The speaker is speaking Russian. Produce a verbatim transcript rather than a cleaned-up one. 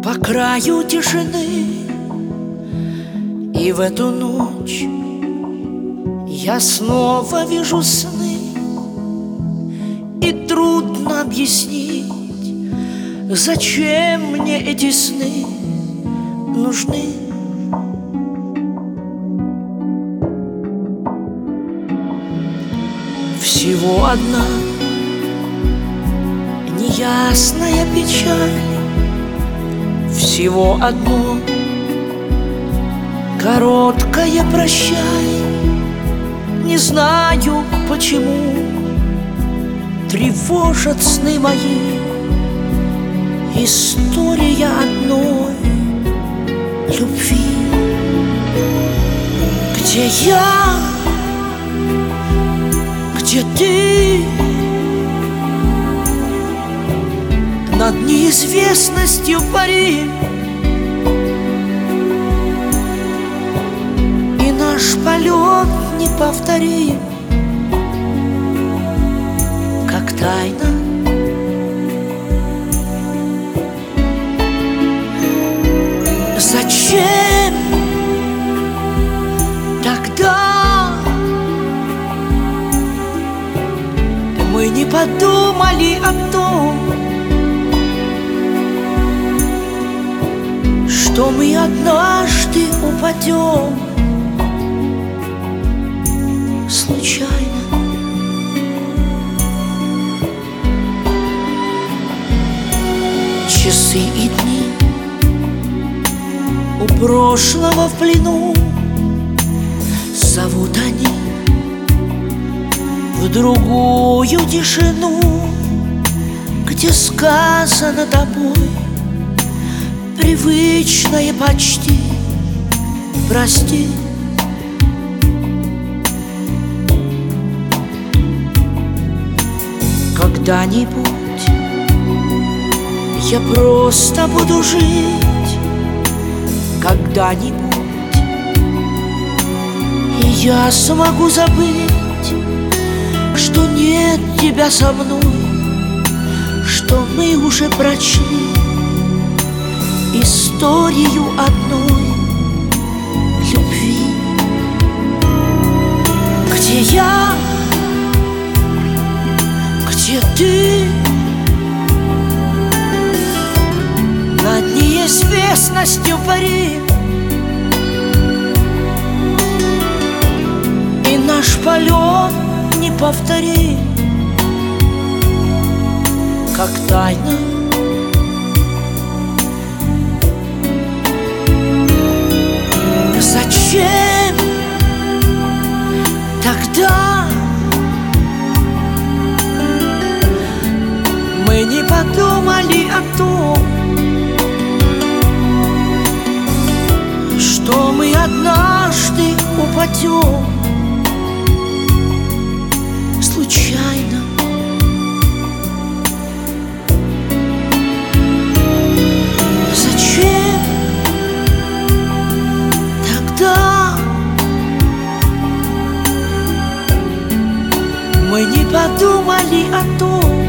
по краю тишины. И в эту ночь я снова вижу сны, и трудно объяснить, зачем мне эти сны нужны. Всего одна неясная печаль, всего одно короткое прощай. Не знаю, почему тревожат сны мои. История одной любви. Где я? Где ты? Над неизвестностью пари, и наш полет неповторим, как тайна. Зачем тогда мы не подумали о том, что мы однажды упадем случайно? Часы и дни у прошлого в плену, зовут они в другую тишину, где сказано тобой привычное почти прости. Когда-нибудь я просто буду жить, когда-нибудь и я смогу забыть, что нет тебя со мной, что мы уже прочли историю одной любви. Где я? Где ты? Над неизвестностью пари, и наш полет неповторим, как тайна. Зачем тогда мы не подумали о том, что мы однажды упадем случайно? Зачем тогда мы не подумали о том,